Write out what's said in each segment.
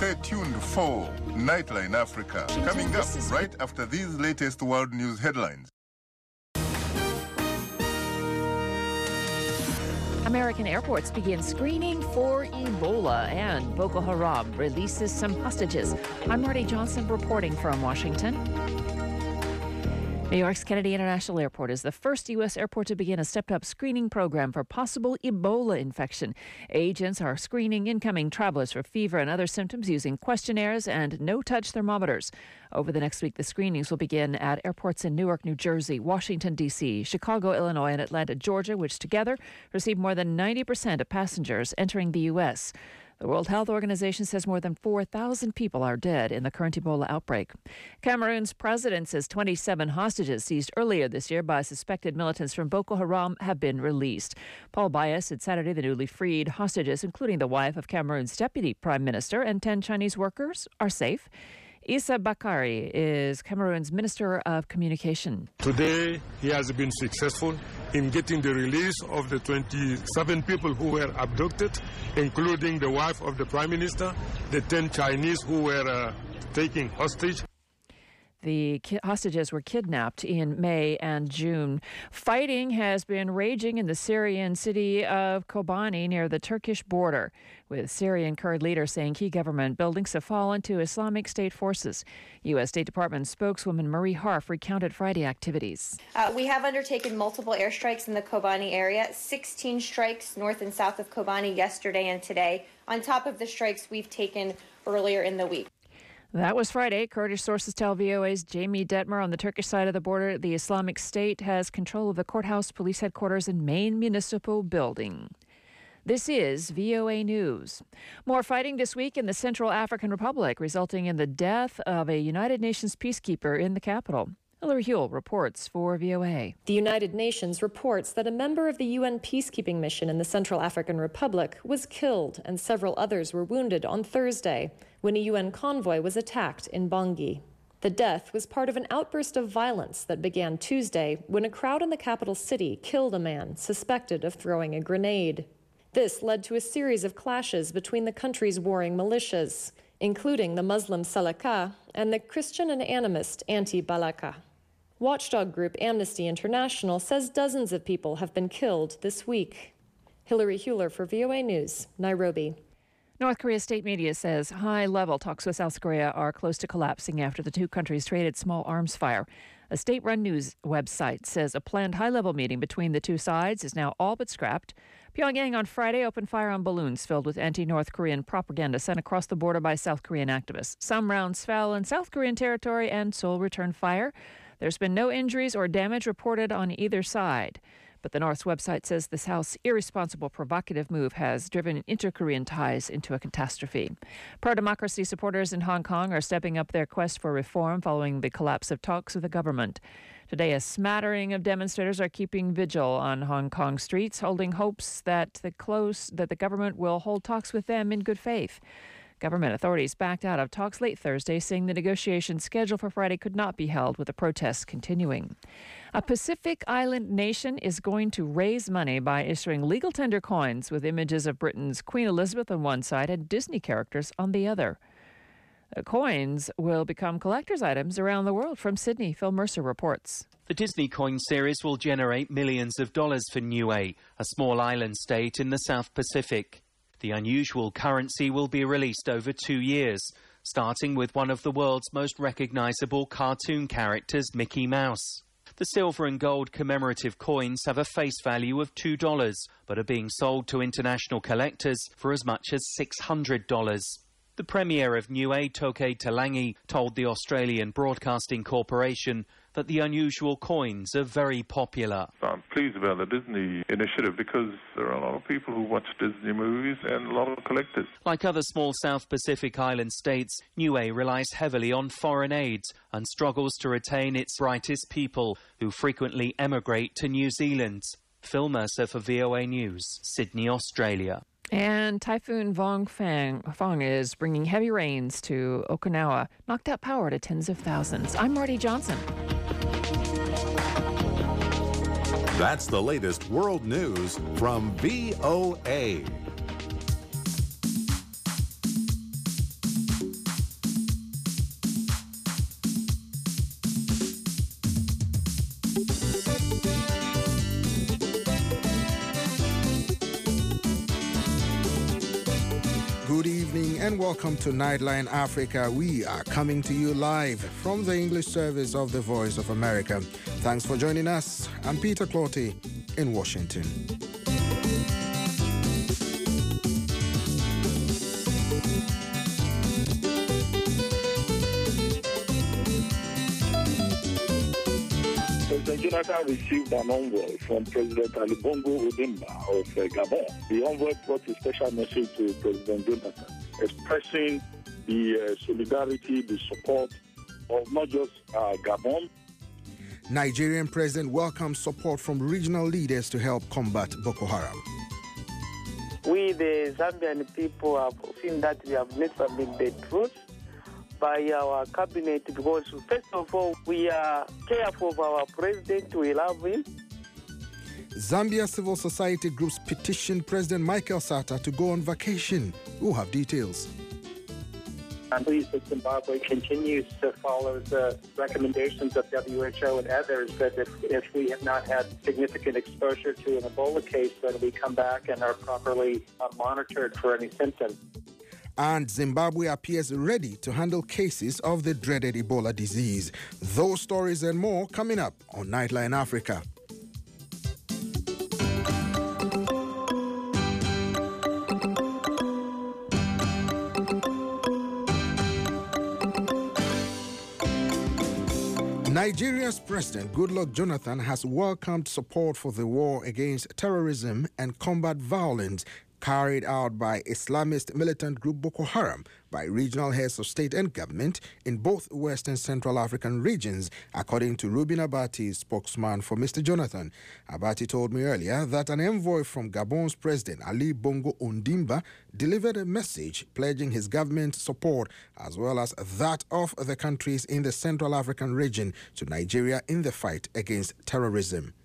Stay tuned for Nightline Africa, coming up right after these latest world news headlines. American airports begin screening for Ebola, and Boko Haram releases some hostages. I'm Marty Johnson reporting from Washington. New York's Kennedy International Airport is the first U.S. airport to begin a stepped-up screening program for possible Ebola infection. Agents are screening incoming travelers for fever and other symptoms using questionnaires and no-touch thermometers. Over the next week, the screenings will begin at airports in Newark, New Jersey, Washington, D.C., Chicago, Illinois, and Atlanta, Georgia, which together receive more than 90% of passengers entering the U.S. The World Health Organization says more than 4,000 people are dead in the current Ebola outbreak. Cameroon's president says 27 hostages seized earlier this year by suspected militants from Boko Haram have been released. Paul Biya said Saturday the newly freed hostages, including the wife of Cameroon's deputy prime minister and 10 Chinese workers, are safe. Issa Bakari is Cameroon's Minister of Communication. Today, he has been successful in getting the release of the 27 people who were abducted, including the wife of the Prime Minister, the 10 Chinese who were taken hostage. The hostages were kidnapped in May and June. Fighting has been raging in the Syrian city of Kobani near the Turkish border, with Syrian Kurd leaders saying key government buildings have fallen to Islamic State forces. U.S. State Department spokeswoman Marie Harf recounted Friday activities. We have undertaken multiple airstrikes in the Kobani area, 16 strikes north and south of Kobani yesterday and today, on top of the strikes we've taken earlier in the week. That was Friday. Kurdish sources tell VOA's Jamie Detmer on the Turkish side of the border the Islamic State has control of the courthouse, police headquarters, and main municipal building. This is VOA News. More fighting this week in the Central African Republic, resulting in the death of a United Nations peacekeeper in the capital. Hilary Huell reports for VOA. The United Nations reports that a member of the UN peacekeeping mission in the Central African Republic was killed and several others were wounded on Thursday when a UN convoy was attacked in Bangui. The death was part of an outburst of violence that began Tuesday when a crowd in the capital city killed a man suspected of throwing a grenade. This led to a series of clashes between the country's warring militias, including the Muslim Salaka and the Christian and animist Anti-Balaka. Watchdog group Amnesty International says dozens of people have been killed this week. Hilary Huell for VOA News, Nairobi. North Korea's state media says high-level talks with South Korea are close to collapsing after the two countries traded small arms fire. A state-run news website says a planned high-level meeting between the two sides is now all but scrapped. Pyongyang on Friday opened fire on balloons filled with anti-North Korean propaganda sent across the border by South Korean activists. Some rounds fell in South Korean territory and Seoul returned fire. There's been no injuries or damage reported on either side. But the North's website says this House's irresponsible, provocative move has driven inter-Korean ties into a catastrophe. Pro-democracy supporters in Hong Kong are stepping up their quest for reform following the collapse of talks with the government. Today, a smattering of demonstrators are keeping vigil on Hong Kong streets, holding hopes that the government will hold talks with them in good faith. Government authorities backed out of talks late Thursday, saying the negotiations scheduled for Friday could not be held, with the protests continuing. A Pacific Island nation is going to raise money by issuing legal tender coins with images of Britain's Queen Elizabeth on one side and Disney characters on the other. The coins will become collector's items around the world. From Sydney, Phil Mercer reports. The Disney coin series will generate millions of dollars for Niue, a small island state in the South Pacific. The unusual currency will be released over 2 years, starting with one of the world's most recognizable cartoon characters, Mickey Mouse. The silver and gold commemorative coins have a face value of $2, but are being sold to international collectors for as much as $600. The Premier of Niue, Toke Talangi, told the Australian Broadcasting Corporation that the unusual coins are very popular. I'm pleased about the Disney initiative because there are a lot of people who watch Disney movies and a lot of collectors. Like other small South Pacific island states, Niue relies heavily on foreign aid and struggles to retain its brightest people, who frequently emigrate to New Zealand. Phil Mercer for VOA News, Sydney, Australia. And Typhoon Fong is bringing heavy rains to Okinawa, knocked out power to tens of thousands. I'm Marty Johnson. That's the latest world news from VOA. Good evening and welcome to Nightline Africa. We are coming to you live from the English service of the Voice of America. Thanks for joining us. I'm Peter Clotty in Washington. President Jonathan received an envoy from President Ali Bongo Ondimba of Gabon. The envoy brought a special message to President Jonathan, expressing the solidarity, the support of not just Gabon. Nigerian president welcomes support from regional leaders to help combat Boko Haram. We, the Zambian people, have seen that we have never been the truth by our cabinet, because first of all, we are careful of our president, we love him. Zambia civil society groups petitioned President Michael Sata to go on vacation. We'll have details. I'm pleased that Zimbabwe continues to follow the recommendations of WHO and others that if we have not had significant exposure to an Ebola case, then we come back and are properly monitored for any symptoms. And Zimbabwe appears ready to handle cases of the dreaded Ebola disease. Those stories and more coming up on Nightline Africa. Nigeria's President Goodluck Jonathan has welcomed support for the war against terrorism and combat violence carried out by Islamist militant group Boko Haram by regional heads of state and government in both West and Central African regions, according to Reuben Abati, spokesman for Mr. Jonathan. Abati told me earlier that an envoy from Gabon's President Ali Bongo Ondimba delivered a message pledging his government's support as well as that of the countries in the Central African region to Nigeria in the fight against terrorism.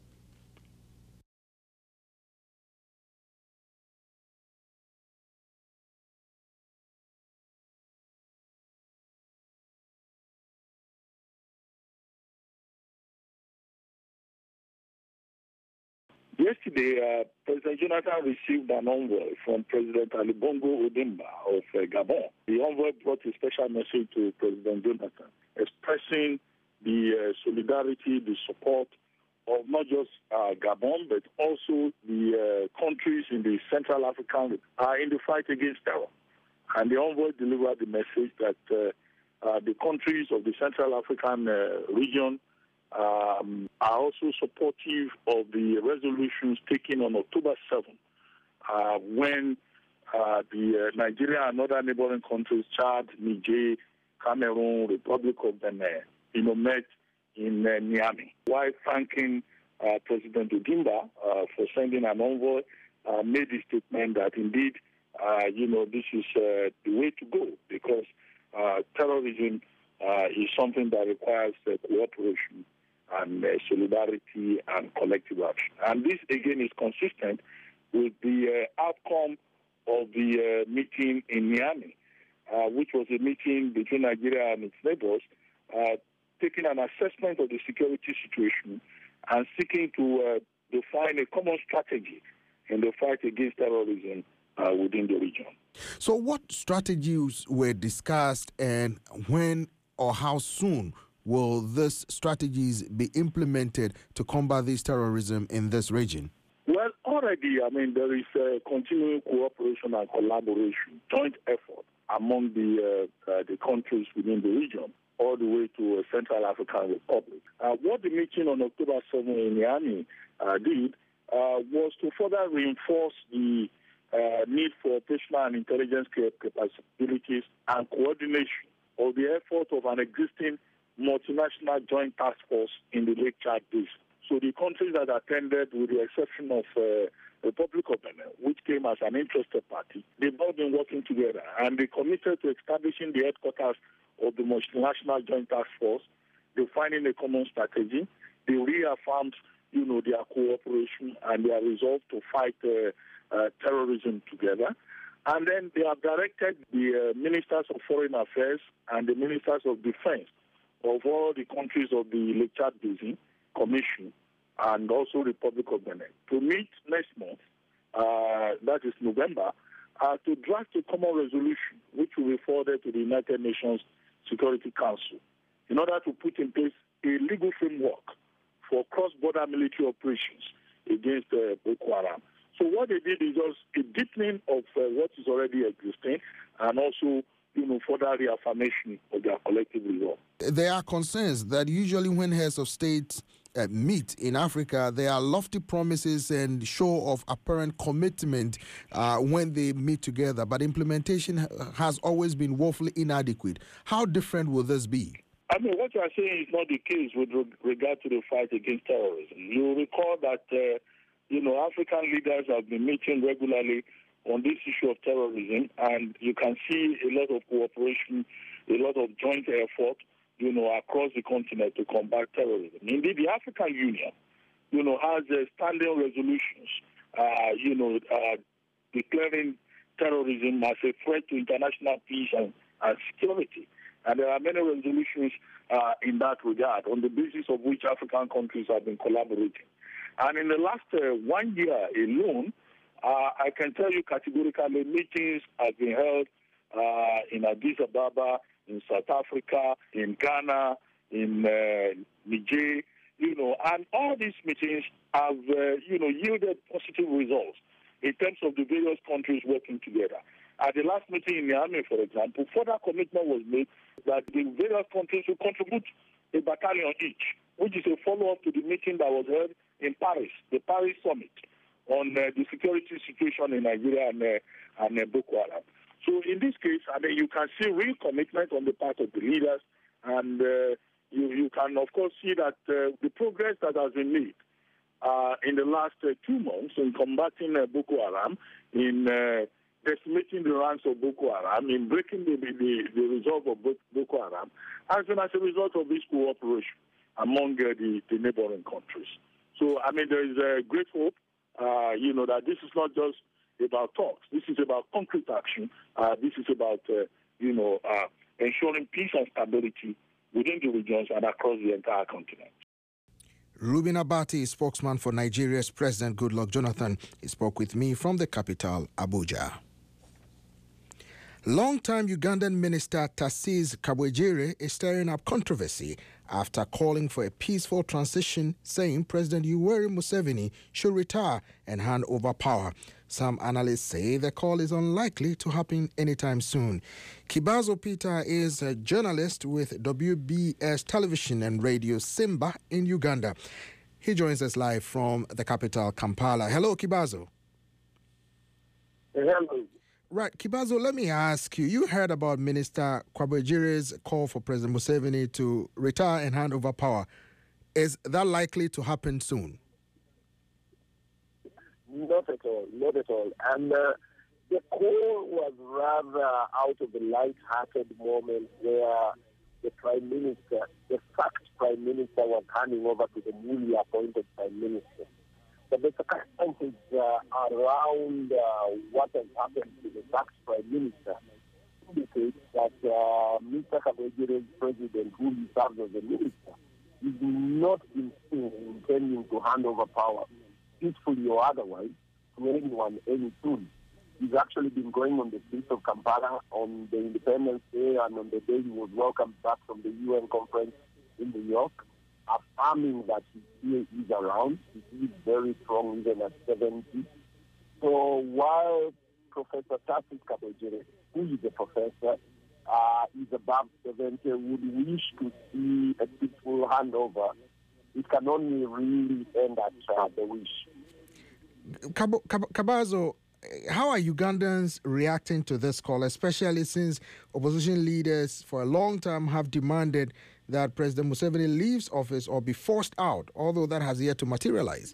Yesterday, President Jonathan received an envoy from President Ali Bongo Ondimba of Gabon. The envoy brought a special message to President Jonathan, expressing the solidarity, the support of not just Gabon, but also the countries in the Central African in the fight against terror. And the envoy delivered the message that the countries of the Central African region are also supportive of the resolutions taken on October 7th, when the Nigeria and other neighboring countries, Chad, Niger, Cameroon, Republic of Benin, met in Niamey. While thanking President Ondimba for sending an envoy, made the statement that indeed, this is the way to go, because terrorism is something that requires cooperation and solidarity and collective action. And this, again, is consistent with the outcome of the meeting in Niamey, which was a meeting between Nigeria and its neighbors, taking an assessment of the security situation and seeking to define a common strategy in the fight against terrorism within the region. So what strategies were discussed, and when or how soon will these strategies be implemented to combat this terrorism in this region? Well, already, there is continuing cooperation and collaboration, joint effort among the countries within the region, all the way to Central African Republic. What the meeting on October 7 in Niamey did was to further reinforce the need for operational and intelligence capabilities and coordination of the effort of an existing multinational joint task force in the Lake Chad Basin. So the countries that attended, with the exception of Republic of Benin, which came as an interested party, they've all been working together, and they committed to establishing the headquarters of the multinational joint task force, defining a common strategy. They reaffirmed, their cooperation and their resolve to fight terrorism together. And then they have directed the ministers of foreign affairs and the ministers of defense of all the countries of the Lake Chad Basin Commission and also Republic of Benin to meet next month, that is November, to draft a common resolution which will be forwarded to the United Nations Security Council in order to put in place a legal framework for cross-border military operations against Boko Haram. So what they did is just a deepening of what is already existing and also, further reaffirmation of their collective resolve. There are concerns that usually when heads of state meet in Africa, there are lofty promises and show of apparent commitment when they meet together, but implementation has always been woefully inadequate. How different will this be? I mean, what you are saying is not the case with regard to the fight against terrorism. You recall that, African leaders have been meeting regularly on this issue of terrorism, and you can see a lot of cooperation, a lot of joint effort, across the continent to combat terrorism. Indeed, the African Union, has standing resolutions, declaring terrorism as a threat to international peace and security. And there are many resolutions in that regard, on the basis of which African countries have been collaborating. And in the last 1 year alone, I can tell you categorically, meetings have been held in Addis Ababa, in South Africa, in Ghana, in Niger, and all these meetings have, yielded positive results in terms of the various countries working together. At the last meeting in Niamey, for example, further commitment was made that the various countries will contribute a battalion each, which is a follow-up to the meeting that was held in Paris, the Paris Summit, on the security situation in Nigeria and Boko Haram. So in this case, you can see real commitment on the part of the leaders, and you can, of course, see that the progress that has been made in the last 2 months in combating Boko Haram, in decimating the ranks of Boko Haram, in breaking the resolve of Boko Haram, has been as a result of this cooperation among the neighboring countries. So, there is a great hope, that this is not just about talks. This is about concrete action. This is about, ensuring peace and stability within the regions and across the entire continent. Reuben Abati, spokesman for Nigeria's President Goodluck Jonathan, he spoke with me from the capital, Abuja. Longtime Ugandan Minister Tarcisse Kabwejire is stirring up controversy after calling for a peaceful transition, saying President Yoweri Museveni should retire and hand over power. Some analysts say the call is unlikely to happen anytime soon. Kibazo Peter is a journalist with WBS Television and Radio Simba in Uganda. He joins us live from the capital, Kampala. Hello, Kibazo. Hello. Right, Kibazo, let me ask you. You heard about Minister Kabwejire's call for President Museveni to retire and hand over power. Is that likely to happen soon? Not at all, not at all. And the call was rather out of a light-hearted moment where the Prime Minister, the fact Prime Minister, was handing over to the newly appointed Prime Minister. But the circumstances around what has happened to the fact Prime Minister indicates that Mr. Kabwejire's president, who he serves as a minister, is not intending to hand over power, peacefully or otherwise, to anyone any soon. He's actually been going on the streets of Kampala on the Independence Day and on the day he was welcomed back from the UN conference in New York, affirming that he is around. He is very strong even at 70. So while Professor Tarcisse Kabwejire, who is a professor, is above 70, would wish to see a peaceful handover, it can only really end at the wish. Kabazo, how are Ugandans reacting to this call, especially since opposition leaders for a long time have demanded that President Museveni leaves office or be forced out, although that has yet to materialize?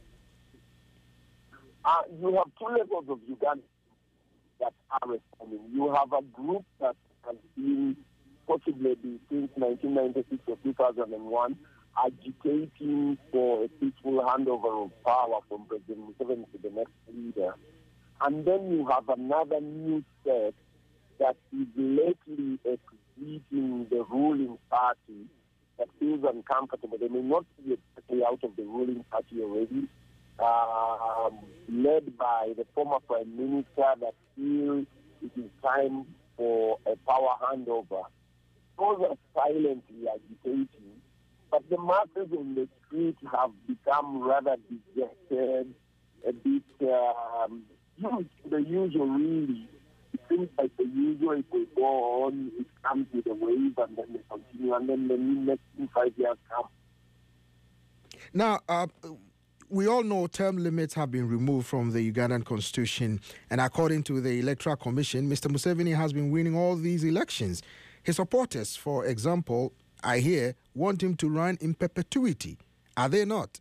You have two levels of Uganda that are responding. You have a group that has been possibly since 1996 or 2001 agitating for a peaceful handover of power from President Museveni to the next leader. And then you have another new set that is lately exiting the ruling party that feels uncomfortable. They may not be exactly out of the ruling party already, led by the former Prime Minister that feels it is time for a power handover. Those are silently agitating, but the masses on the street have become rather dejected, a bit used to the usual, really. It seems like the usual, if we go on, it comes with a wave and then they continue, and then the next 5 years come. Now, we all know term limits have been removed from the Ugandan constitution, and according to the Electoral Commission, Mr. Museveni has been winning all these elections. His supporters, for example, I hear, want him to run in perpetuity. Are they not?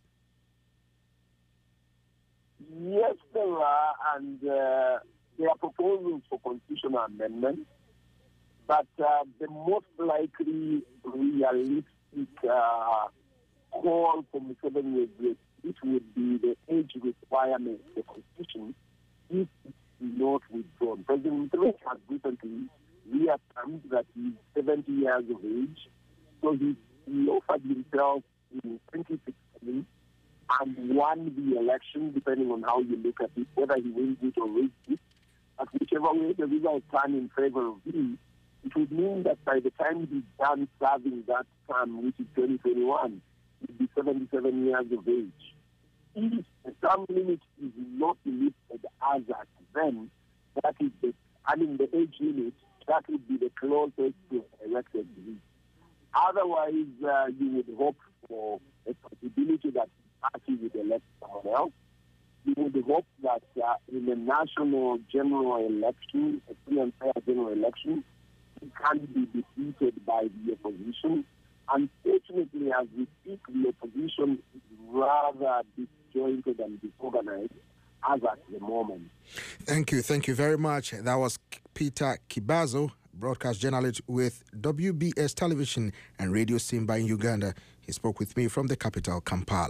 Yes, there are, and there are proposals for constitutional amendment, but the most likely realistic call for Museveni would be the age requirement for the constitution if it's not withdrawn. President Museveni has recently reaffirmed that he's 70 years of age, so he offered himself in 2016 and won the election, depending on how you look at it, whether he wins it or loses it. But whichever way the results turn in favor of him, it would mean that by the time he's done serving that term, which is 2021, he'd be 77 years of age. If the term limit is not lifted as at then, that is the age limit, that would be the closest to elected age. Otherwise, you would hope for a possibility that the party would elect someone else. You would hope that in a national general election, a free and fair general election, it can be defeated by the opposition. Unfortunately, as we speak, the opposition is rather disjointed and disorganized as at the moment. Thank you very much. That was Peter Kibazo, broadcast journalist with WBS Television and Radio Simba in Uganda. He spoke with me from the capital, Kampala.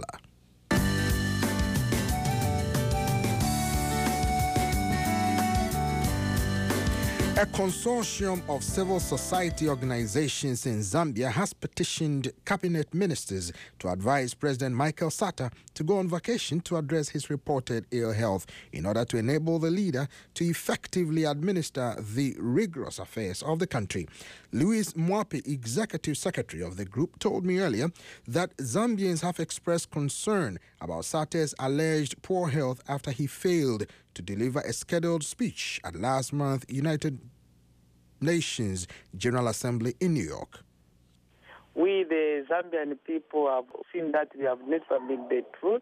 A consortium of civil society organizations in Zambia has petitioned cabinet ministers to advise President Michael Sata to go on vacation to address his reported ill health in order to enable the leader to effectively administer the rigorous affairs of the country. Louis Mwapi, executive secretary of the group, told me earlier that Zambians have expressed concern about Sata's alleged poor health after he failed to deliver a scheduled speech at last month's United Nations General Assembly in New York. We, the Zambian people, have seen that we have never been the truth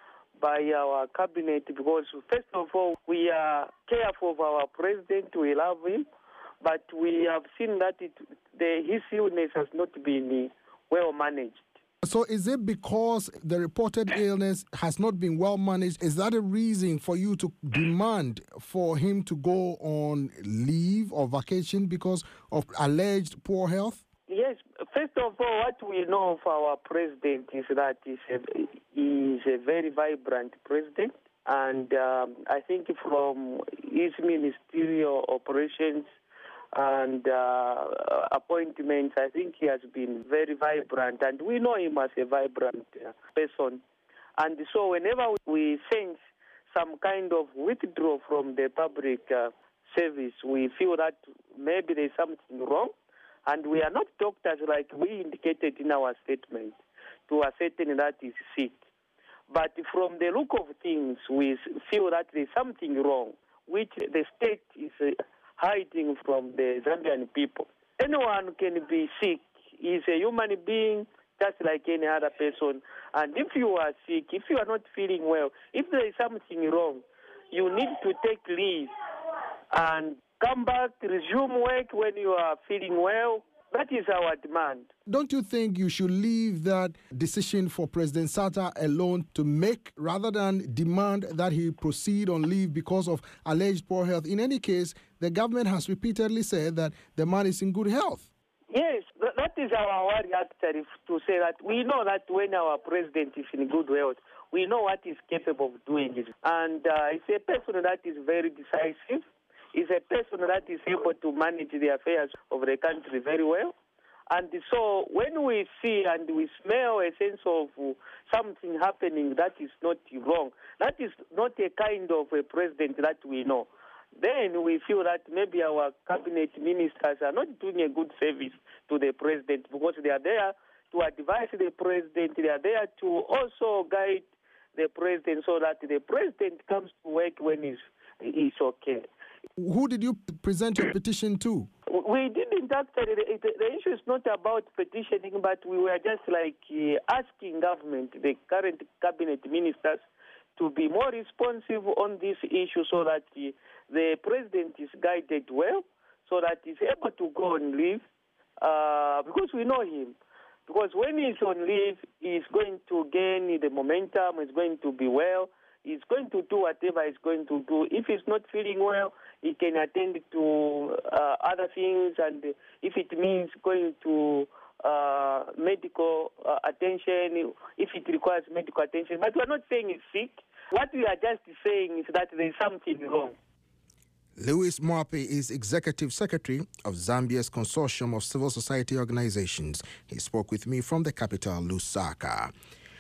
by our cabinet because, first of all, we are careful of our president, we love him, but we have seen that his illness has not been well managed. So is it because the reported illness has not been well managed? Is that a reason for you to demand for him to go on leave or vacation because of alleged poor health? Yes. First of all, what we know of our president is that he is a very vibrant president. And I think from his ministerial operations and appointments, I think he has been very vibrant, and we know him as a vibrant person. And so whenever we sense some kind of withdrawal from the public service, we feel that maybe there's something wrong, and we are not doctors like we indicated in our statement to ascertain that he's sick. But from the look of things, we feel that there's something wrong, which the state is hiding from the Zambian people. Anyone can be sick. He's a human being just like any other person. And if you are sick, if you are not feeling well, if there is something wrong, you need to take leave and come back, resume work when you are feeling well. That is our demand. Don't you think you should leave that decision for President Sata alone to make rather than demand that he proceed on leave because of alleged poor health? In any case, the government has repeatedly said that the man is in good health. Yes, that is our worry actually, to say that we know that when our president is in good health, we know what he's capable of doing. And it's a person that is very decisive. He's a person that is able to manage the affairs of the country very well. And so when we see and we smell a sense of something happening that is not wrong, that is not a kind of a president that we know, then we feel that maybe our cabinet ministers are not doing a good service to the president, because they are there to advise the president, they are there to also guide the president so that the president comes to work when he's okay. Who did you present your petition to? We didn't actually. The issue is not about petitioning, but we were just asking government, the current cabinet ministers, to be more responsive on this issue so that the president is guided well, so that he's able to go on leave, because we know him. Because when he's on leave, he's going to gain the momentum, he's going to be well, he's going to do whatever he's going to do. If he's not feeling well, he can attend to other things, and if it means going to medical attention, if it requires medical attention. But we're not saying he's sick. What we are just saying is that there's something wrong. Louis Mwape is Executive Secretary of Zambia's Consortium of Civil Society Organizations. He spoke with me from the capital, Lusaka.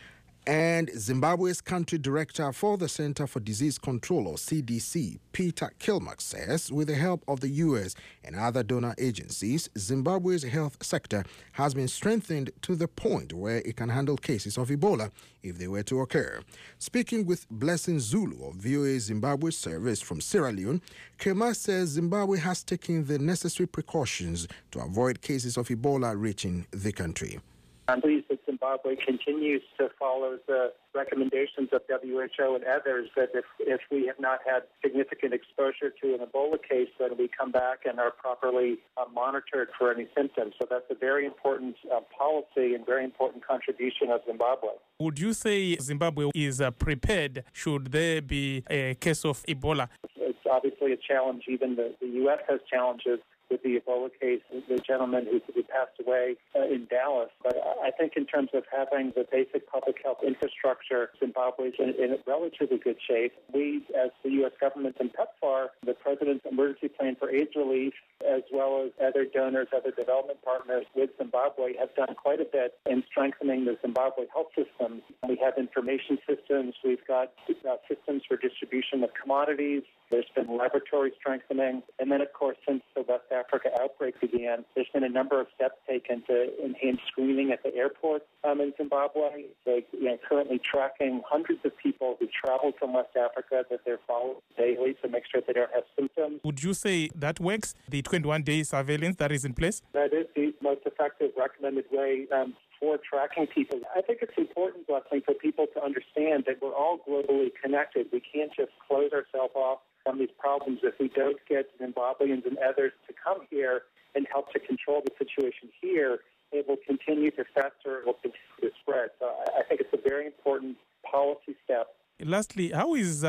And Zimbabwe's country director for the Center for Disease Control, or CDC, Peter Kilmack, says with the help of the U.S. and other donor agencies, Zimbabwe's health sector has been strengthened to the point where it can handle cases of Ebola if they were to occur. Speaking with Blessing Zulu of VOA Zimbabwe service from Sierra Leone, Kilmack says Zimbabwe has taken the necessary precautions to avoid cases of Ebola reaching the country. I'm pleased that Zimbabwe continues to follow the recommendations of WHO and others that if we have not had significant exposure to an Ebola case, then we come back and are properly monitored for any symptoms. So that's a very important policy and very important contribution of Zimbabwe. Would you say Zimbabwe is prepared should there be a case of Ebola? It's obviously a challenge. Even the U.S. has challenges with the Ebola case, the gentleman who passed away in Dallas. But I think in terms of having the basic public health infrastructure, Zimbabwe is in relatively good shape. We, as the U.S. government and PEPFAR, the President's Emergency Plan for AIDS Relief, as well as other donors, other development partners with Zimbabwe, have done quite a bit in strengthening the Zimbabwe health system. We have information systems. We've got systems for distribution of commodities. There's been laboratory strengthening. And then, of course, since the West Africa outbreak began, there's been a number of steps taken to enhance screening at the airports in Zimbabwe. They're currently tracking hundreds of people who traveled from West Africa that they're following daily to make sure they don't have symptoms. Would you say that works, the 21-day surveillance that is in place? That is the most effective recommended way for tracking people. I think it's important, Blessing, for people to understand that we're all globally connected. We can't just close ourselves off from these problems. If we don't get Zimbabweans and others to come here and help to control the situation here, it will continue to fester, it will continue to spread. So I think it's a very important policy step. Lastly, how is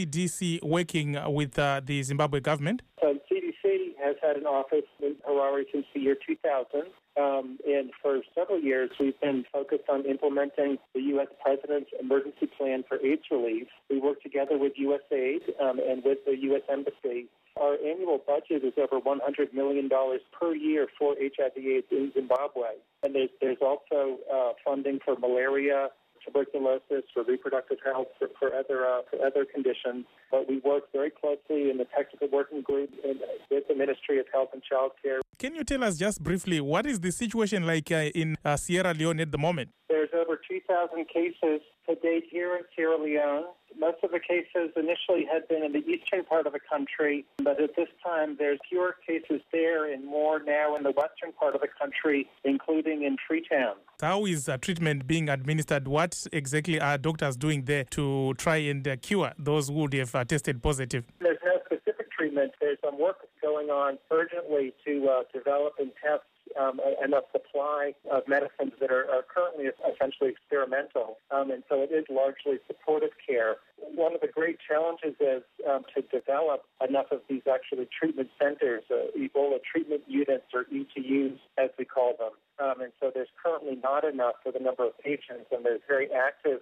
CDC working with the Zimbabwe government? So CDC has had an office in Harare since the year 2000. And for several years, we've been focused on implementing the U.S. President's Emergency Plan for AIDS Relief. We work together with USAID and with the U.S. Embassy. Our annual budget is over $100 million per year for HIV/AIDS in Zimbabwe. And there's also funding for malaria, tuberculosis, for reproductive health, for other conditions. But we work very closely in the technical working group with the Ministry of Health and Child Care. Can you tell us just briefly, what is the situation like in Sierra Leone at the moment? There's over 2,000 cases to date here in Sierra Leone. Most of the cases initially had been in the eastern part of the country, but at this time there's fewer cases there and more now in the western part of the country, including in Freetown. How is treatment being administered? What exactly are doctors doing there to try and cure those who have tested positive? There's no specific treatment. There's some work going on urgently to develop and test enough supply of medicines that are currently essentially experimental. And so it is largely supportive care. One of the great challenges is to develop enough of these actually treatment centers, Ebola treatment units, or ETUs as we call them. And so there's currently not enough for the number of patients, and there's very active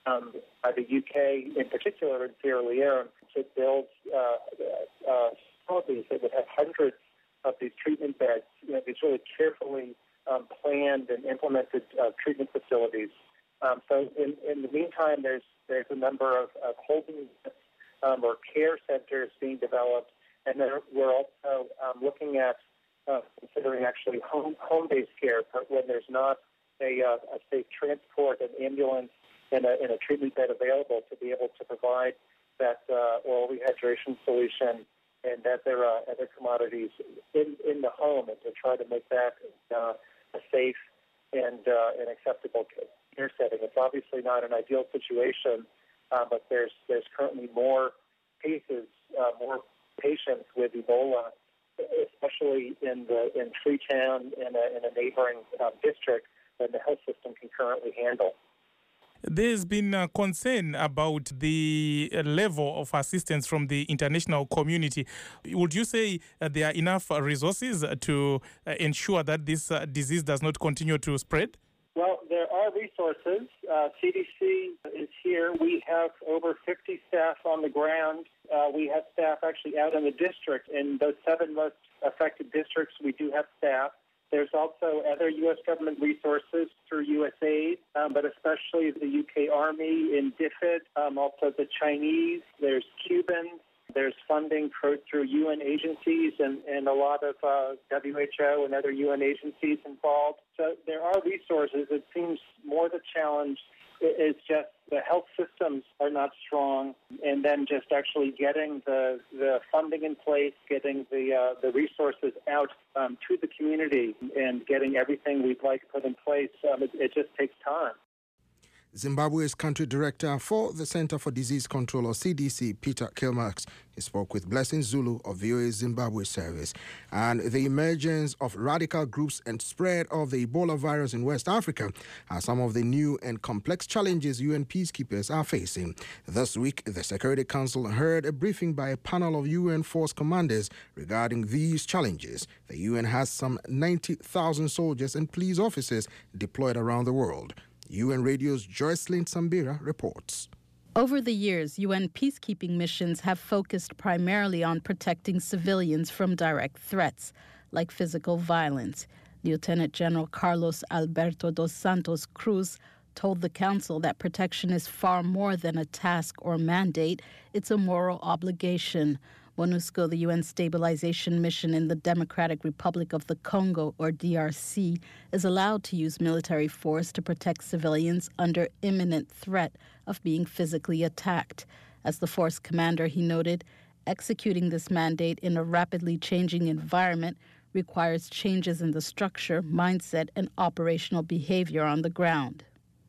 by the UK, in particular in Sierra Leone, to build facilities that would have hundreds of these treatment beds, these really carefully planned and implemented treatment facilities. So in the meantime, there's a number of holding or care centers being developed, and then we're also looking at considering actually home-based care when there's not a safe transport, an ambulance, and a treatment bed available to be able to provide that oral rehydration solution and other commodities in the home, and to try to make that a safe and an acceptable care setting. It's obviously not an ideal situation, but there's currently more cases, more patients with Ebola, especially in Freetown, in a neighboring district, than the health system can currently handle. There's been concern about the level of assistance from the international community. Would you say there are enough resources to ensure that this disease does not continue to spread? Well, there are resources. CDC is here. We have over 50 staff on the ground. We have staff actually out in the district. In those 7 most affected districts, we do have staff. There's also other U.S. government resources through USAID, but especially the UK Army in DFID, also the Chinese, there's Cubans, there's funding through UN agencies and a lot of WHO and other UN agencies involved. So there are resources. It seems more the challenge is just the health systems are not strong, and then just actually getting the funding in place, getting the resources out to the community, and getting everything we'd like put in place. It just takes time. Zimbabwe's country director for the Center for Disease Control, or CDC, Peter Kilmarx, he spoke with Blessing Zulu of VOA Zimbabwe service. And the emergence of radical groups and spread of the Ebola virus in West Africa are some of the new and complex challenges UN peacekeepers are facing. This week, the Security Council heard a briefing by a panel of UN force commanders regarding these challenges. The UN has some 90,000 soldiers and police officers deployed around the world. UN Radio's Joycelyn Sambira reports. Over the years, UN peacekeeping missions have focused primarily on protecting civilians from direct threats, like physical violence. Lieutenant General Carlos Alberto dos Santos Cruz told the Council that protection is far more than a task or mandate, it's a moral obligation. MONUSCO, the UN stabilization mission in the Democratic Republic of the Congo, or DRC, is allowed to use military force to protect civilians under imminent threat of being physically attacked. As the force commander, he noted, executing this mandate in a rapidly changing environment requires changes in the structure, mindset, and operational behavior on the ground.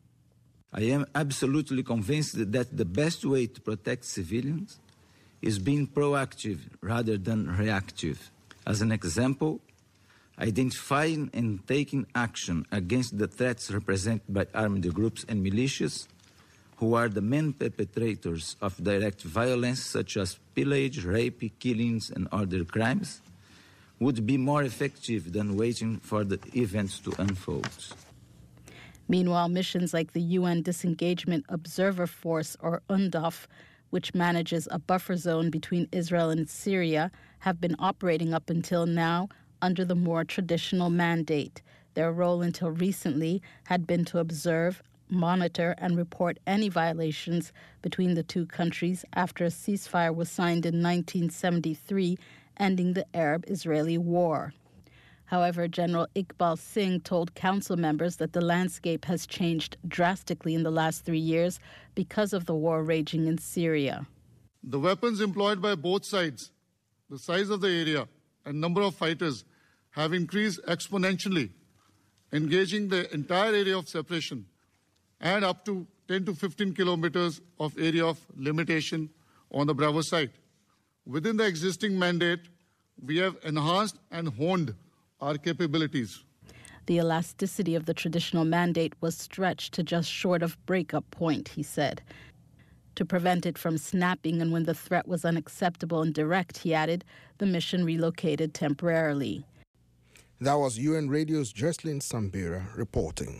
I am absolutely convinced that the best way to protect civilians is being proactive rather than reactive. As an example, identifying and taking action against the threats represented by armed groups and militias, who are the main perpetrators of direct violence such as pillage, rape, killings, and other crimes, would be more effective than waiting for the events to unfold. Meanwhile, missions like the UN Disengagement Observer Force, or UNDOF, which manages a buffer zone between Israel and Syria, have been operating up until now under the more traditional mandate. Their role until recently had been to observe, monitor, and report any violations between the two countries after a ceasefire was signed in 1973, ending the Arab-Israeli war. However, General Iqbal Singh told council members that the landscape has changed drastically in the last 3 years because of the war raging in Syria. The weapons employed by both sides, the size of the area, and number of fighters have increased exponentially, engaging the entire area of separation and up to 10 to 15 kilometers of area of limitation on the Bravo site. Within the existing mandate, we have enhanced and honed our capabilities. The elasticity of the traditional mandate was stretched to just short of breakup point, he said. To prevent it from snapping and when the threat was unacceptable and direct, he added, the mission relocated temporarily. That was UN Radio's Joycelyn Sambira reporting.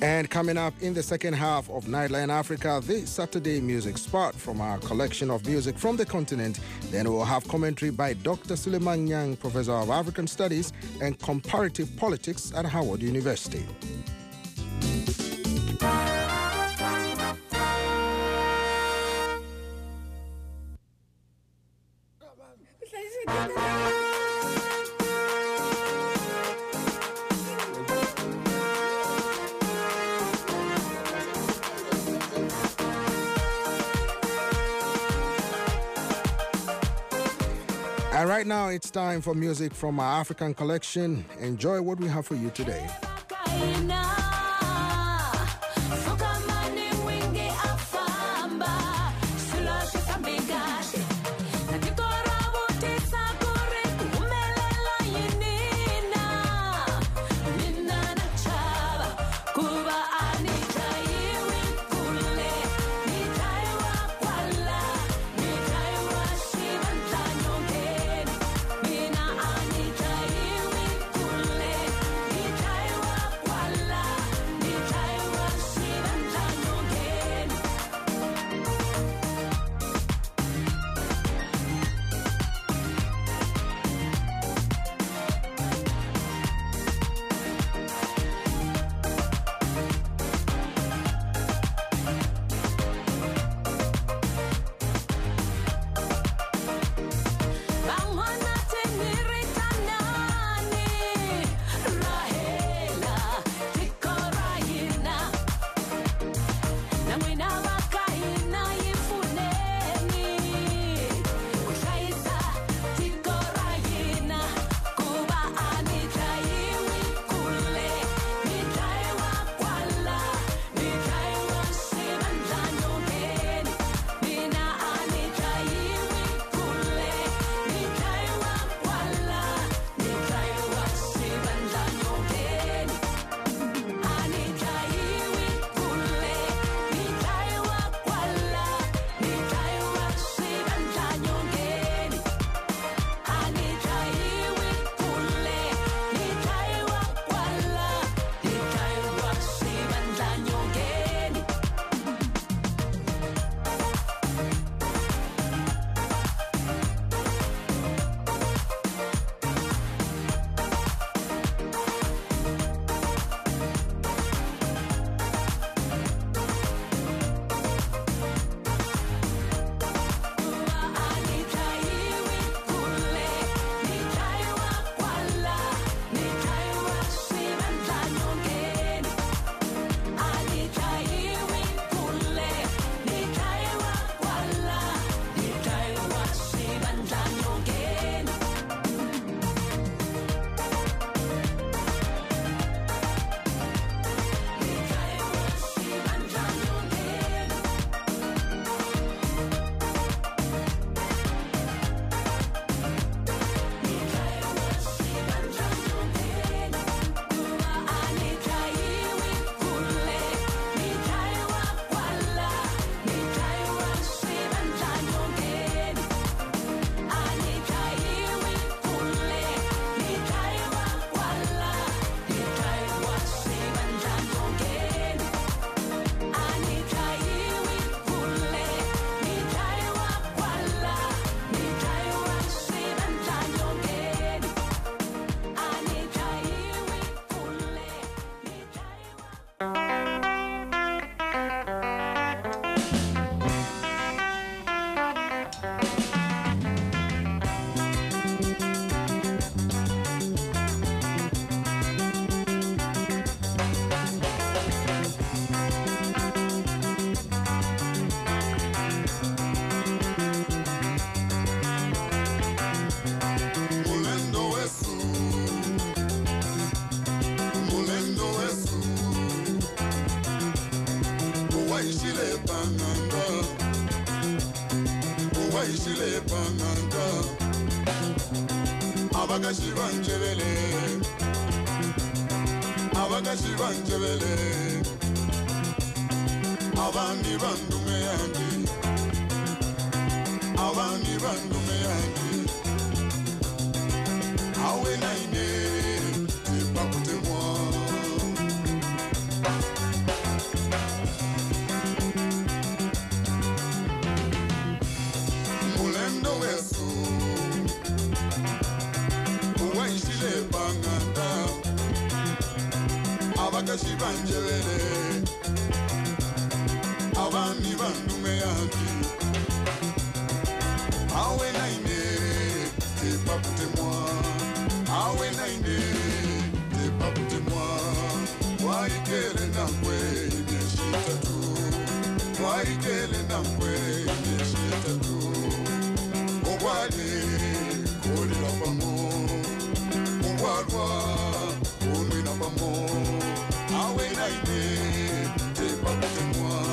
And coming up in the second half of Nightline Africa, the Saturday music spot from our collection of music from the continent. Then we'll have commentary by Dr. Suleiman Yang, Professor of African Studies and Comparative Politics at Howard University. And right now, it's time for music from our African collection. Enjoy what we have for you today. Abakashibile banganda Abakashibanjele Abani bandume yanji Awe naine te papute moi Awe naine te papute moi Waikele na kwe imeshita tu Waikele na kwe imeshita tu Ogwali koli la pamo Ogwalwa koli la pamo Awe naine te papute moi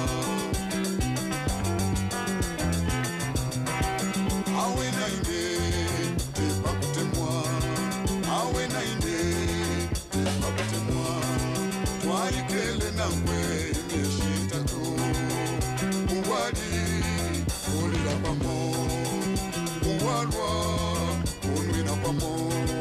Awe naine te papute moi Awe naine te papute moi Waikele na kwe imeshita tu Ogwali koli la pamo Ogwalwa koli la pamo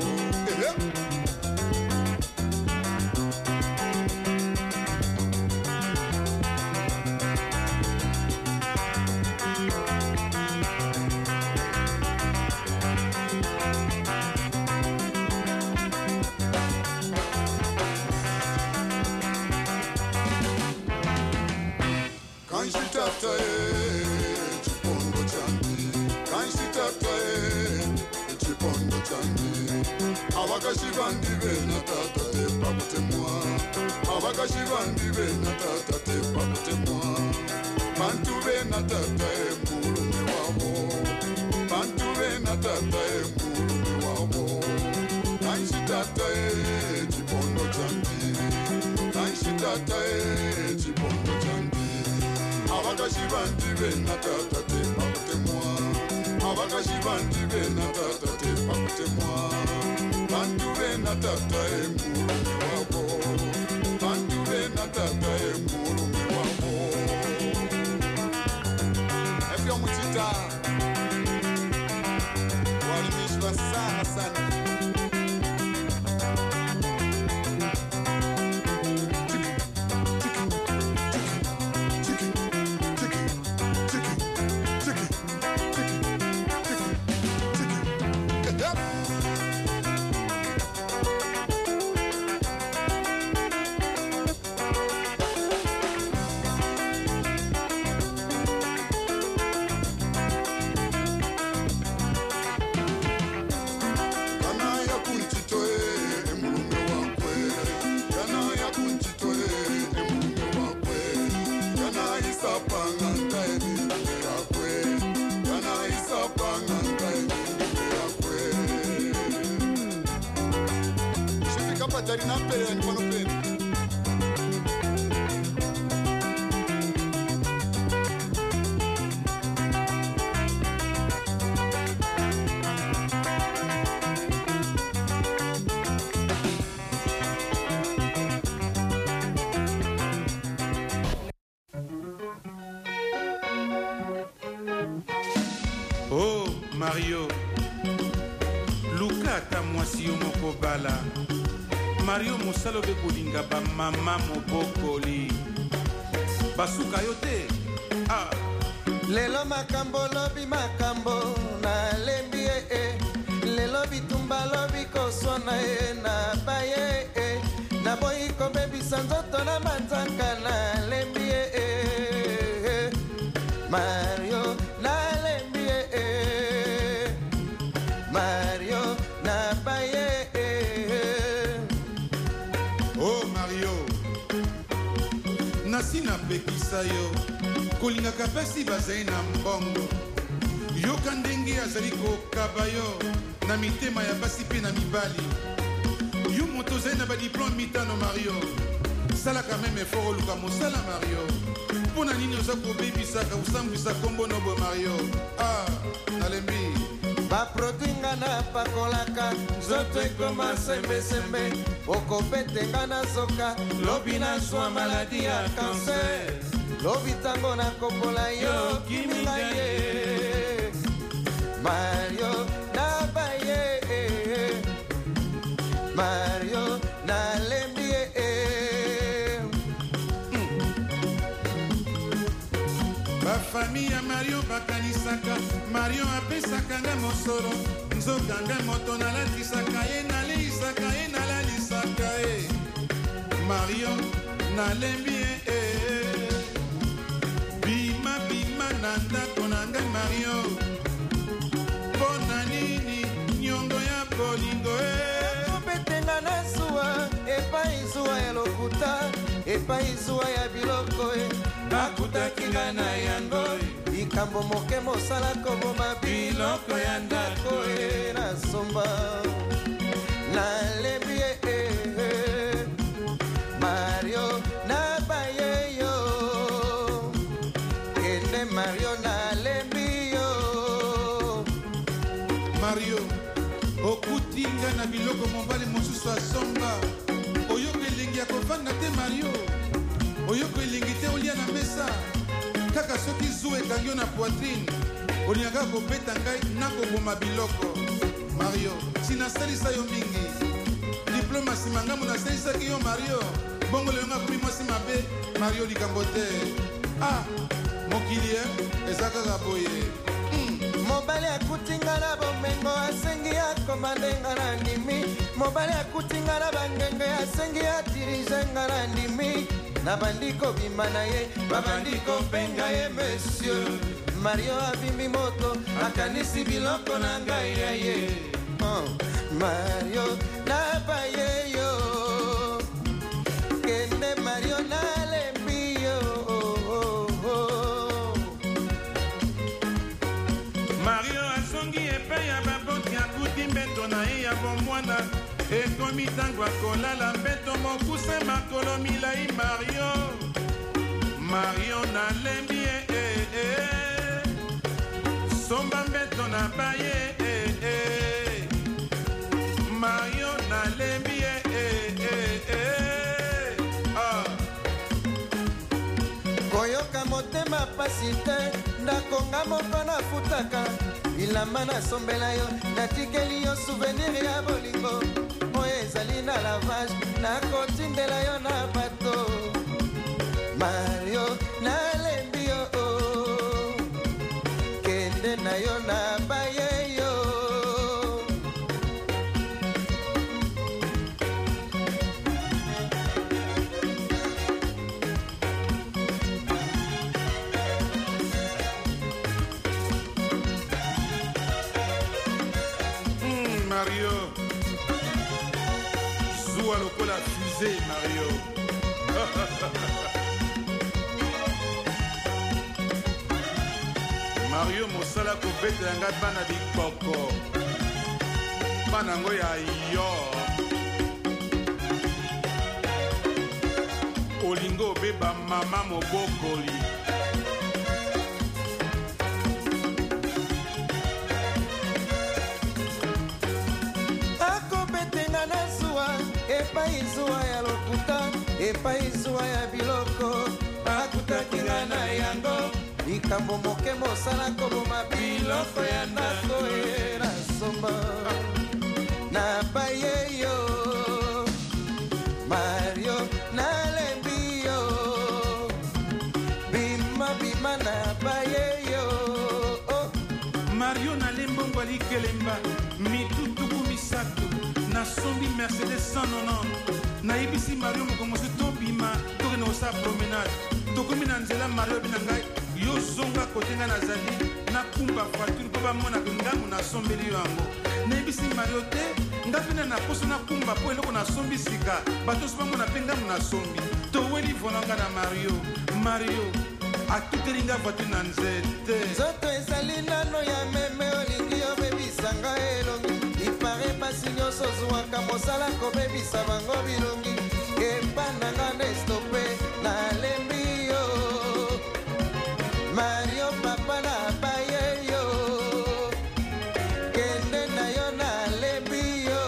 Abakashibandi bena tata te papute moi Abakashibandi bena tata te papute moi Bantu bena tata e mulume wabo Bantu bena tata e mulume wabo Kanshi tata e chipondo chandi Kanshi tata e chipondo chandi Abakashibandi bena tata te papute moi Abakashibandi bena tata te papute moi Bantu bena tata e mulume wabo Bantu bena tata e mulume wabo Efyo mutita Walimishwa sana sana Oh Mario Lukata mwasi moko bala Mario musalo be kolinga ba mama mobokoli Basuka yote ah Lelo makambo lobi makambo na lembi Lelo bitumba lobi kosona na baye Na boyi ko bebi sanzoto na manzaka na lembi Mario na lembi Mario na baye Oh Mario Nasina pekisa yo Kolinga kapesi bazai na mbongo Yoka ndenge azali kokaba yo Na mitema ya basi pe na mibali Yo moto zai na ba diplôme mitano Mario Sala quand même effort oluka mosala Mario Pona nini oza kobebisaka usambwisa kombo nobo Mario Ah, nalembi Baprodwinga na pakolaka Nzoto ekoma sembe Okopetenga na soka Lobi na zwa maladi ya cancer Lobi tango na kopola yo kiminga ye Mario na baye Mario na lembi Bafamille ya Mario bakanisaka Mario apesaka nga mosolo Nzokanga moto nalatisaka ye naleisa Mario nalembi bima bima nanda konanga Mario pona nini nyongo ya bolingo kobetenga na zuwa epai zuwa ya lokuta epai zuwa ya biloko nakutakinga na yango likambo moke mosala koboma biloko ya ndako nasomba nalembi Mario nabaye yo kende Mario nalembi yo Mario okutinga na biloko mobali mosusu asomba oyoka elengi ya kovanda te Mario oyoka elengi te olia na mesa kaka soki zuwa ekangi yo na poitrine olingaka kobeta ngai nakoboma biloko Mario sinasalisa yo mingi diplome nsima ngambo nasalisaki yo Mario bongo lelo ngakomi mwasi mabe Mario likambo te mokili eza kaka boye mobali akutinga na bomengo asengi akomandenga na ndimi mobali akutinga na bangenge asengi adirigenga na ndimi na bandiko bima na ye babandiko mpenga ye monsieur Mario abimbi moto akanisi biloko na ngai ya ye Mario nabaye yo kende Mario nalembi yo Mario asongi epai ya baboti akuti mbeto na ye ya bomwana ekomi ntango akolala mbeto mokuse makolo milai Mario nalembi somba mbeto na baye Mario nalembi koyoka motema pasi te ndakonga moko nafutaka bilamba nasombela yo natikeli yo souvenir ya bolingo oyo ezali na lavage nakotindela yo na bato Mario nalembi yo kende na yo na baye yo Mario zuwa lokola fusée Mario Mario mosala kobetela ngai bana bikoko bana yango ya yo olingo obeba mama mobokoli akobetenga na zuwa epai zuwa ya lokuta epai zuwa ya biloko akutakinga na yango likambo moke mosala koboma biloko ya ndako nasomba nabaye yo Mario nalembi yo bima bima nabaye yo Mario nalembongo alikelemba mitutuku misato nasombi Mercedes 190 nayebisi Mario mokomosi tobima tokende kosala promenade tokomi na nzela Mario bina ngai yo zonga kote ngai nazali nakumba voiture mpo bamonaka ngango nasombeli yo yango nayebisi Mario te nga mpena na poso nakumba mpo eloko nasombi sika bato nyonso bamona mpe ngango nasombi toweli volanga na Mario atuteli nga voiture na nzete nzoto ezali nano ya meme olingi obebisanga elongi ipare basi nyonso ozwwaka mosala kobebisa bango bilongi epananga nestope nalembi yo Mario papa na baye yo kende na yo nalembi yo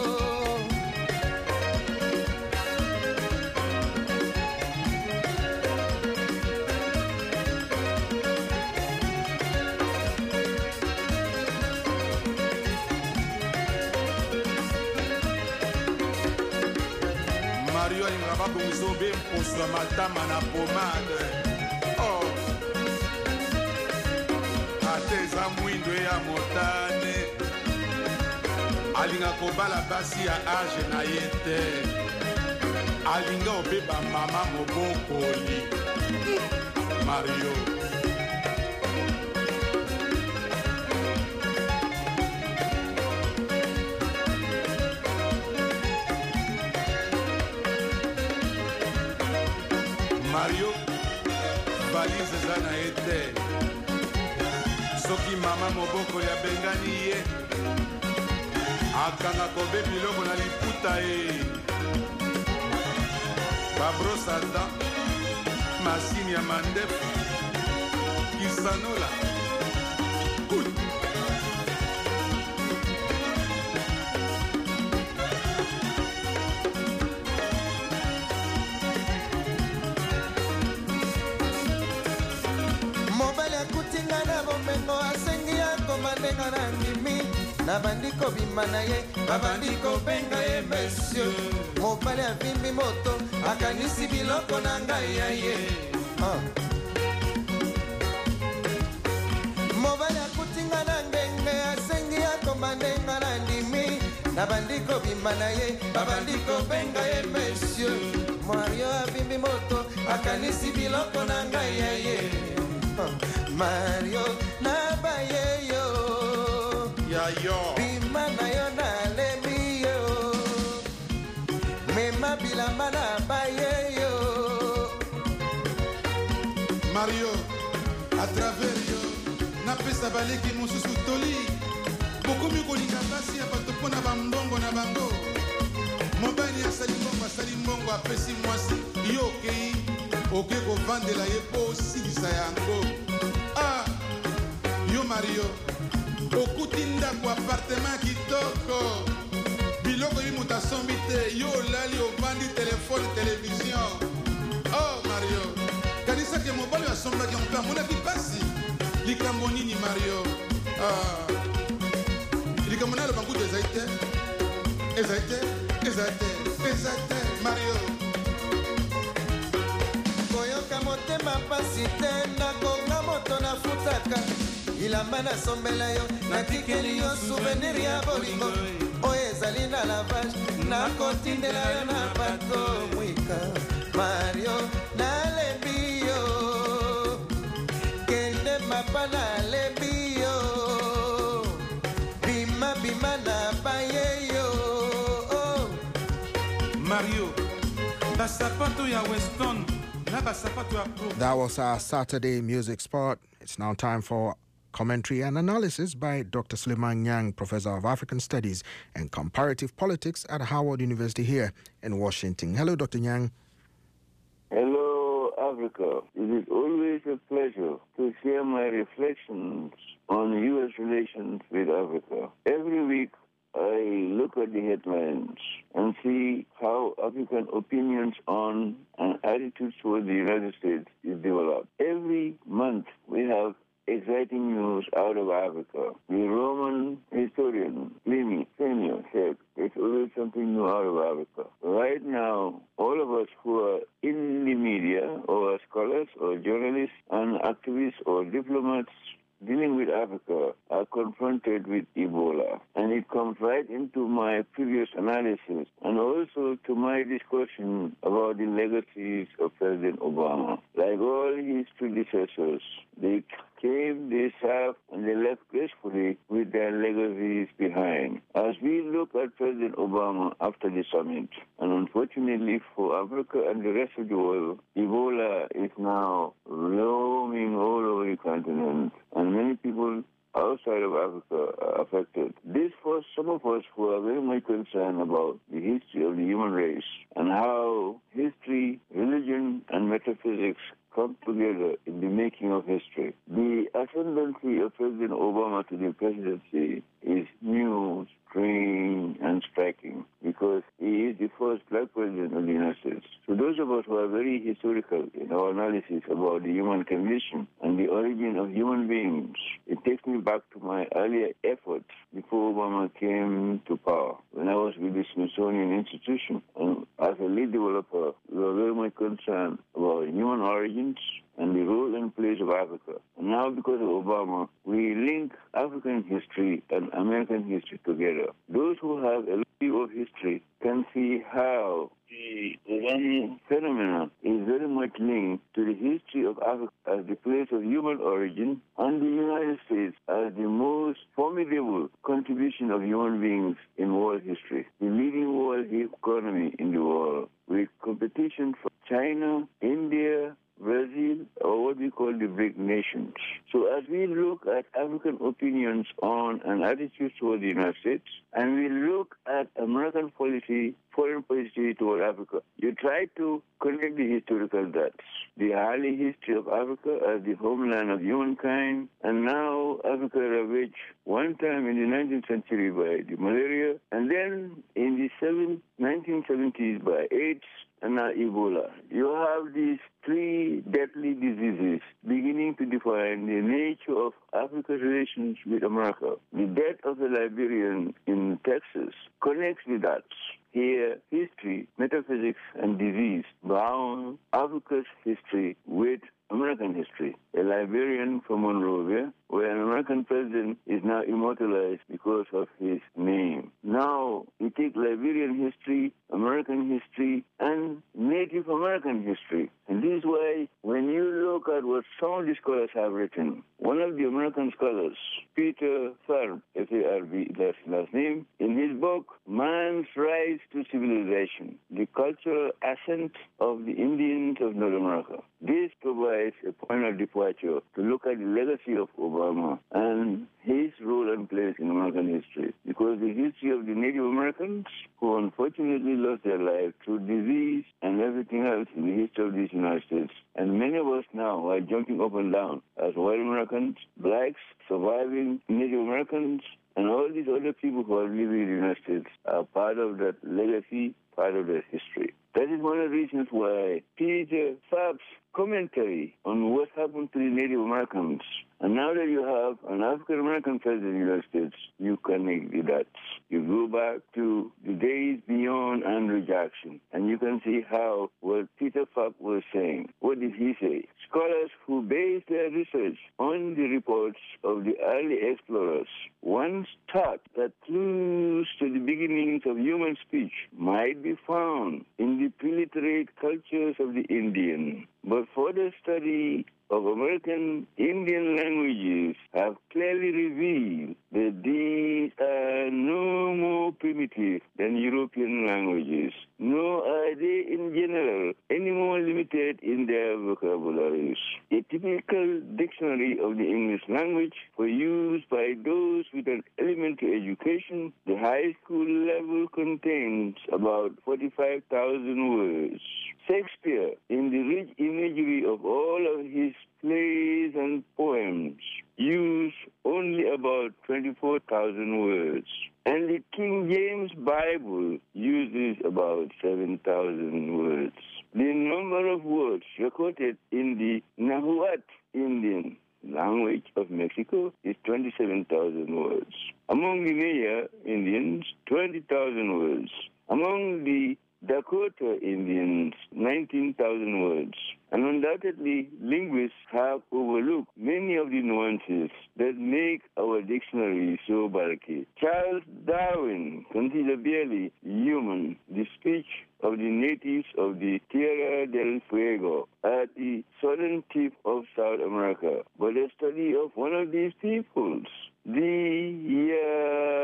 Mario alingaka babongisa obe mposo ya matama na pomade ate eza mwindo ya motane alingaka kobala basi ya age na ye te alinga obeba mama mobokoli Mario. Mario, valise eza na ye te. Soki mama mobokoli abengani ye, akanga kobe biloko na liputa ye. Babrosa dent, masini ya mandefu, kisanola. Mobali akutinga na bomengo asengi akomandenga na ndimi na bandiko bima na ye babandi kobenga ye monsieur. Mobali avimbi moto akanisi biloko na ngai ya ye. Mobali akutinga na ngenge asengi akomandenga na ndimi na bandiko bima na ye babandi kobenga ye monsieur. Mario avimbi moto akanisi biloko na ngai ya ye. Mario nabaye yo yayo bima na yo nalemi yo mema bilamba nabaye yo. Mario, à travers yo napesa baleki mosusu toli bokomi kolinga basi ya bato mpo na bambongo na bango. Mobali asali mbongo apesi mwasi yo okei oke kovandela ye mpo osilisa yango. Yo Mario, okuti ndako apartema kitoko biloko yi moto asombi te, yo olali ovandi telefone television. Mario, kanisake mobali asombaki mpe amonaki pasi. Likambo nini Mario? Likambo na aloba nkutu ezali te, ezali te, ezali te, ezali te Mario. Koyoka motema pasi te nakonga moto nafutaka ilamba nasombela yo natikeli yo souvenir ya bolingo oyo ezali na lavage nakotindela yo na bato mwika. Mario nalembi yo kende mapa nalembi yo bima na baye yo. Mario, basapato ya Weston. That was our Saturday music spot. It's now time for commentary and analysis by Dr. Suleiman Nyang, Professor of African Studies and Comparative Politics at Howard University here in Washington. Hello, Dr. Nyang. Hello, Africa. It is always a pleasure to share my reflections on U.S. relations with Africa. Every week, I look at the headlines and see how African opinions on and attitudes toward the United States is developed. Every month we have exciting news out of Africa. The Roman historian Pliny Senior said there's always something new out of Africa. Right now, all of us who are in the media or scholars or journalists and activists or diplomats dealing with Africa are confronted with Ebola. And it comes right into my previous analysis and also to my discussion about the legacies of President Obama. Like all his predecessors, they came, they served, and they left gracefully with their legacies behind. As we look at President Obama after the summit, and unfortunately for Africa and the rest of the world, Ebola is now roaming all over the continent, and many people outside of Africa are affected. This, for some of us who are very much concerned about the history of the human race and how history, religion, and metaphysics come together in the making of history. The ascendancy of President Obama to the presidency is new, strange, and striking because he is the first black president of the United States. So those of us who are very historical in our analysis about the human condition and the origin of human beings, it takes me back to my earlier efforts before Obama came to power. When I was with the Smithsonian Institution, and as a lead developer, we were very much concerned about human origins and the role and place of Africa. And now, because of Obama, we link African history and American history together. Those who have a view of history can see how the the Obama phenomenon is very much linked to the history of Africa as the place of human origin and the United States as the most formidable contribution of human beings in world history, the leading world economy in the world, with competition from China, India, Brazil, or what we call the BRIC nations. So as we look at African opinions on and attitudes toward the United States, and we look at American policy, foreign policy toward Africa, you try to connect the historical dots. The early history of Africa as the homeland of humankind, and now Africa ravaged one time in the 19th century by the malaria, and then in the 1970s by AIDS, and now Ebola. You have these three deadly diseases beginning to define the nature of Africa's relations with America. The death of the Liberian in Texas connects the dots. Here, history, metaphysics, and disease bound Africa's history with American history. A Liberian from Monrovia, where an American president is now immortalized because of his name. Now, you take Liberian history, American history, and Native American history. And this is why, when you look at what some of the scholars have written, one of the American scholars, Peter Farb, F-A-R-B, that's his last name, in his book, Man's Rise to Civilization, the Cultural Ascent of the Indians of North America. This provides a point of departure to look at the legacy of Obama and his role and place in American history. Because the history of the Native Americans, who unfortunately lost their lives through disease and everything else in the history of these United States. And many of us now are jumping up and down as white Americans, blacks, surviving Native Americans, and all these other people who are living in the United States are part of that legacy, part of that history. That is one of the reasons why Peter Farb's commentary on what happened to the Native Americans, and now that you have an African-American president in the United States, you connect the dots. You go back to the days beyond Andrew Jackson, and you can see how what Peter Farb was saying. What did he say? Scholars who base their research on the reports of the early explorers once thought that clues to the beginnings of human speech might be found in the preliterate cultures of the Indian. But further study of American Indian languages have clearly revealed that these are no more primitive than European languages, nor are they in general any more limited in their vocabularies. A typical dictionary of the English language for use by those with an elementary education, the high school level contains about 45,000 words. Shakespeare, in the rich imagery of all of his plays and poems, used only about 24,000 words. And the King James Bible uses about 7,000 words. The number of words recorded in the Nahuatl Indian language of Mexico is 27,000 words. Among the Maya Indians, 20,000 words. Among the Dakota Indians, 19,000 words. And undoubtedly, linguists have overlooked many of the nuances that make our dictionary so bulky. Charles Darwin considered barely human the speech of the natives of the Tierra del Fuego at the southern tip of South America. But a study of one of these peoples, the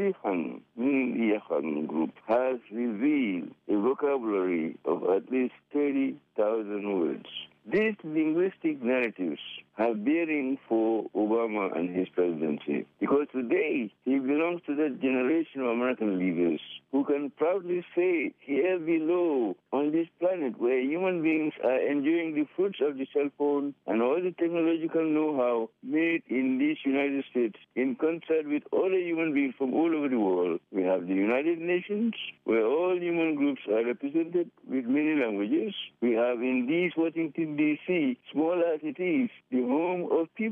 Yahan group, has revealed a vocabulary of at least 30,000 words. These linguistic narratives have bearing for Obama and his presidency, because today he belongs to that generation of American leaders who can proudly say, here below on this planet where human beings are enjoying the fruits of the cell phone and all the technological know-how made in these United States in concert with other human beings from all over the world, we have the United Nations, where all human groups are represented with many languages. We have in these Washington, D.C., small as it is, the home of people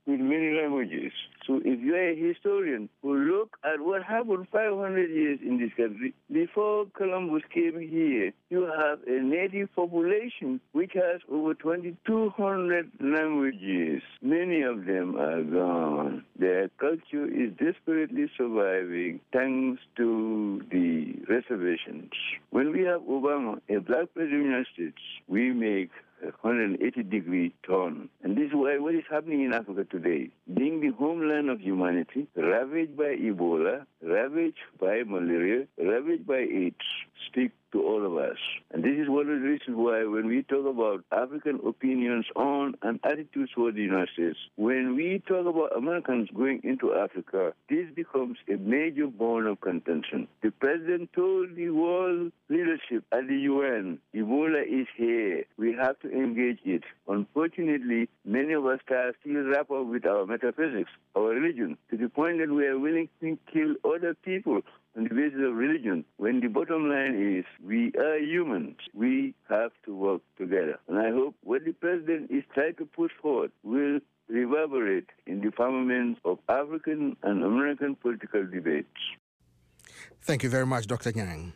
with many languages. So if you are a historian who look at what happened 500 years in this country, before Columbus came here, you have a native population which has over 2,200 languages. Many of them are gone. Their culture is desperately surviving thanks to the reservations. When we have Obama, a black president of the United States, we make 180-degree turn. And this is why what is happening in Africa today, being the homeland of humanity, ravaged by Ebola, ravaged by malaria, ravaged by AIDS, speak to all of us. And this is one of the reasons why when we talk about African opinions on and attitudes toward the United States, when we talk about Americans going into Africa, this becomes a major bone of contention. The president told the world leadership at the UN, Ebola is here. We have to engage it. Unfortunately, many of us are still wrapped up with our metaphysics, our religion, to the point that we are willing to kill other people on the basis of religion, when the bottom line is we are humans. We have to work together. And I hope what the president is trying to push forward will reverberate in the firmament of African and American political debates. Thank you very much, Dr. Nyang.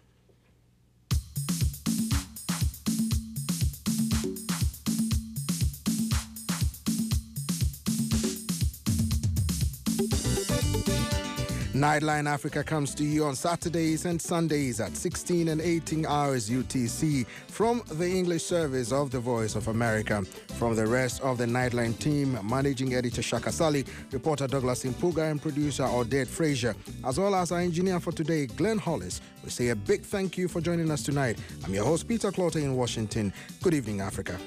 Nightline Africa comes to you on Saturdays and Sundays at 16 and 18 hours UTC from the English service of the Voice of America. From the rest of the Nightline team, Managing Editor Shaka Sally, reporter Douglas Impuga, and producer Odette Frazier, as well as our engineer for today, Glenn Hollis, we say a big thank you for joining us tonight. I'm your host, Peter Clotter in Washington. Good evening, Africa.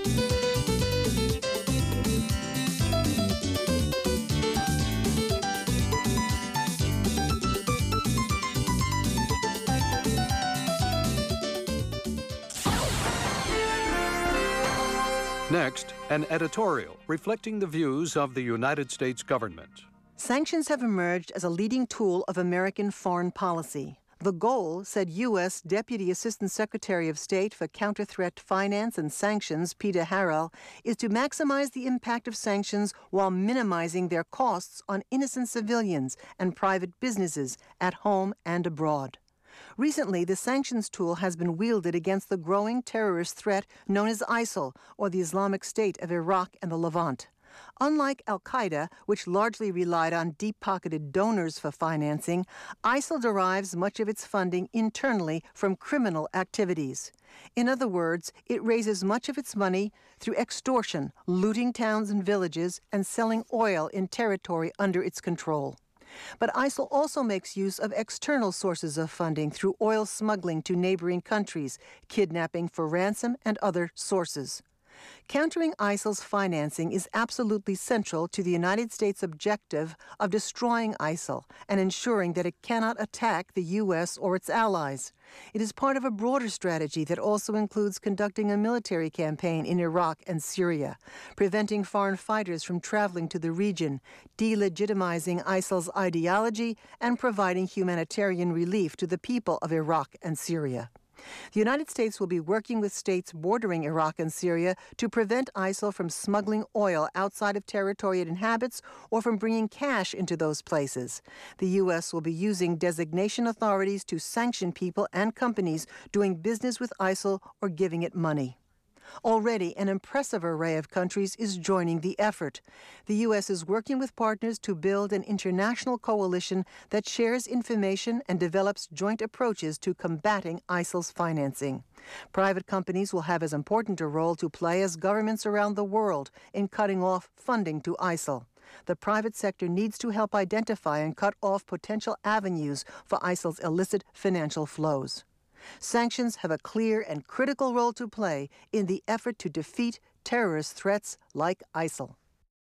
Next, an editorial reflecting the views of the United States government. Sanctions have emerged as a leading tool of American foreign policy. The goal, said U.S. Deputy Assistant Secretary of State for Counter-Threat Finance and Sanctions, Peter Harrell, is to maximize the impact of sanctions while minimizing their costs on innocent civilians and private businesses at home and abroad. Recently, the sanctions tool has been wielded against the growing terrorist threat known as ISIL, or the Islamic State of Iraq and the Levant. Unlike al-Qaeda, which largely relied on deep-pocketed donors for financing, ISIL derives much of its funding internally from criminal activities. In other words, it raises much of its money through extortion, looting towns and villages, and selling oil in territory under its control. But ISIL also makes use of external sources of funding through oil smuggling to neighboring countries, kidnapping for ransom, and other sources. Countering ISIL's financing is absolutely central to the United States' objective of destroying ISIL and ensuring that it cannot attack the U.S. or its allies. It is part of a broader strategy that also includes conducting a military campaign in Iraq and Syria, preventing foreign fighters from traveling to the region, delegitimizing ISIL's ideology, and providing humanitarian relief to the people of Iraq and Syria. The United States will be working with states bordering Iraq and Syria to prevent ISIL from smuggling oil outside of territory it inhabits or from bringing cash into those places. The U.S. will be using designation authorities to sanction people and companies doing business with ISIL or giving it money. Already, an impressive array of countries is joining the effort. The U.S. is working with partners to build an international coalition that shares information and develops joint approaches to combating ISIL's financing. Private companies will have as important a role to play as governments around the world in cutting off funding to ISIL. The private sector needs to help identify and cut off potential avenues for ISIL's illicit financial flows. Sanctions have a clear and critical role to play in the effort to defeat terrorist threats like ISIL.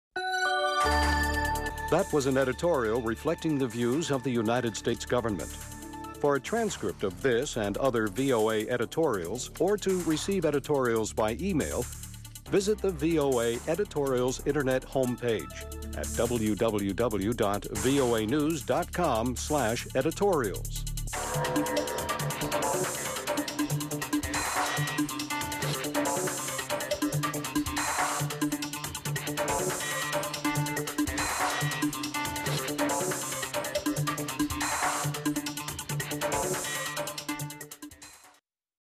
That was an editorial reflecting the views of the United States government. For a transcript of this and other VOA editorials, or to receive editorials by email, visit the VOA Editorials Internet homepage at www.voanews.com/editorials.